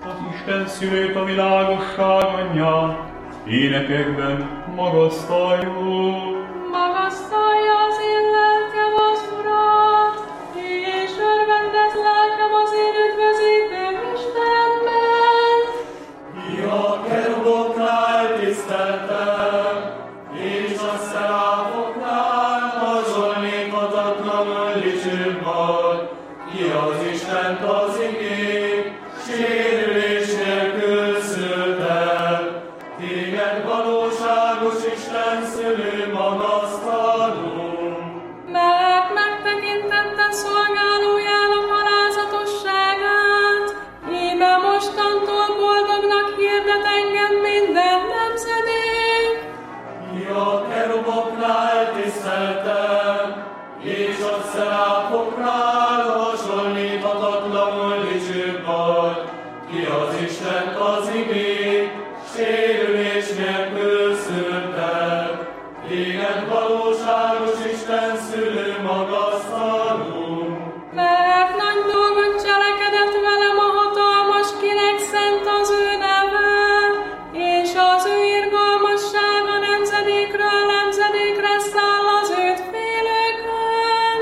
Isten szülőt, a világosság anyját, énekekben magasztaljuk. Magasztalja az én lelkem az Urat, és örvendett lelkem az én üdvözítő Istenben. A keruboknál tiszteltem, és a szeráfoknál hasonlíthatatlanul dicsőbb vagy. Ki az Istent az igény, sérülés nélkül szülted. Téged valóságos Isten szülő magasztalunk. Mert megtekintette szolgálójának alázatosságát, íme mostantól boldognak hirdet engem minden nemzedék. A keruboknál tiszteltem, és a szeráfoknál hasonlíthatatlanul dicsőbb vagy. Ki az Istent az igény, sérülés nélkül szülted. Téged valóságos Isten szülő magasztalunk. Mert nagy dolgot cselekedett velem a hatalmas, kinek szent az ő neve, és az ő irgalmassága nemzedékről nemzedékre száll az őt félőkön.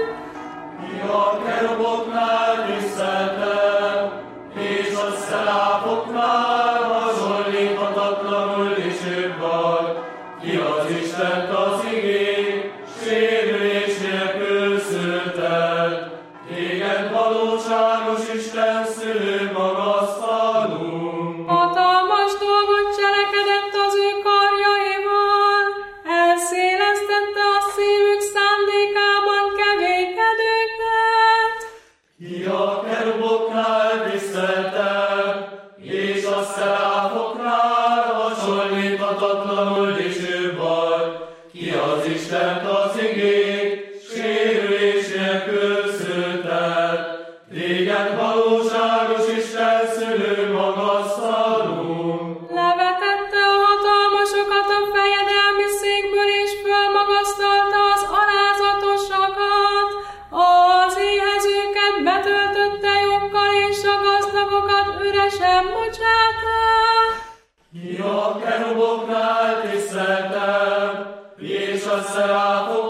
A keruboknál tiszteltem, és a szeráfoknál hasonlíthatatlanul dicsőbb vagy. Ki az Istent az igény, sérülés nélkül szülted. Téged valóságos Isten szülő magasztalunk. Hatalmas dolgot cselekedett az ő karjaival, elszélesztette a szívük szándékában kegyékedőket. A keruboknál tiszteltem, és a szeráfoknál hasonlíthatatlanul dicsőbb vagy. Ki az Istent az igény, sérülés nélkül szülted. Téged valóságos Isten szülő magasztalunk. Levetette a hatalmasokat a fejedelmi székből, és fölmagasztalta az alázatosakat. Az éhezőket betöltötte joggal, és a gazdagokat üresen bocsátta. A keruboknál tiszteltem, és a szeráfoknál